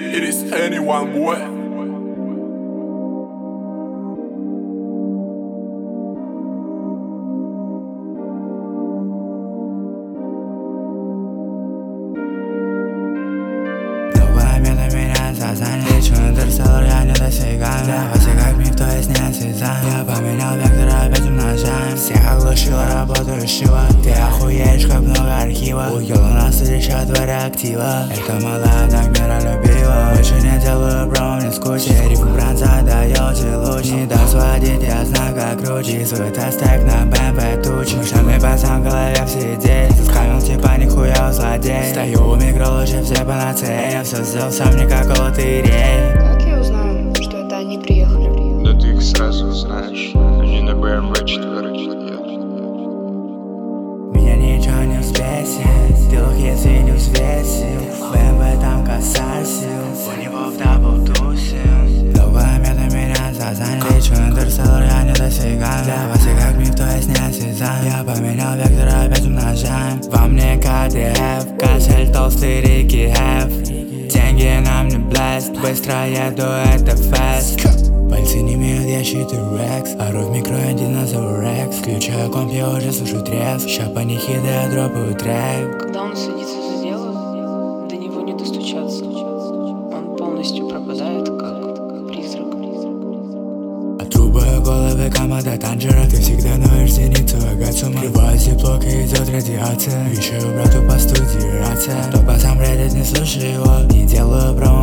It is anyone boy. Лечу интерстеллар, я не достигаю. Давайте как миф, то есть не осязаем. Я поменял вектор, опять умножаем. Всех оглушила, работаю шиво. Ты охуеешь, как много архива. Уел у нас еще творя актива. Это молодая, так миролюбива. Больше не делаю, бро, мне скучно. Рифу бронза даете луч. Не даст водить, я знаю, как круче. Свой тест-тег на БМП тучи. Мышленый пацан, в голове все идеи. Заскамил, типа нихуя злодей. Стою у микролучи, все панацеи. Я все сделал сам, никакого лотереи. Как я узнаю, что это они приехали? Да ты их сразу узнаешь. Они на BMW 4 едут. Меня ничего не взбесит. Ты если не взвесил. BMW там касасил. У него в дабл тусил. Новая мета меня зазань. Лечу интерстеллар, я не достигаю. Для вас я как миф, то есть не осязаем. Я поменял вектор, опять умножаем. Во мне KDF, кашель толстый Рики Хэв. Деньги нам не блест, быстро еду, это фест. Пальцы не имеют, я считаю рекс. Ору в микро, я динозавр рекс. Включаю комп, я уже слышу треск. Ща панихида, я дропаю трек. Когда он садится за дело, до него не достучаться. Он полностью пропадает, как призрак. Отрубаю головы команда танжера. Ты всегда ноешь зеницу, агацу. Рываюсь тепло, и идет радиация. Вещаю брату по студии рация. Кто по сам Reddit, не слушай его. Не делаю промо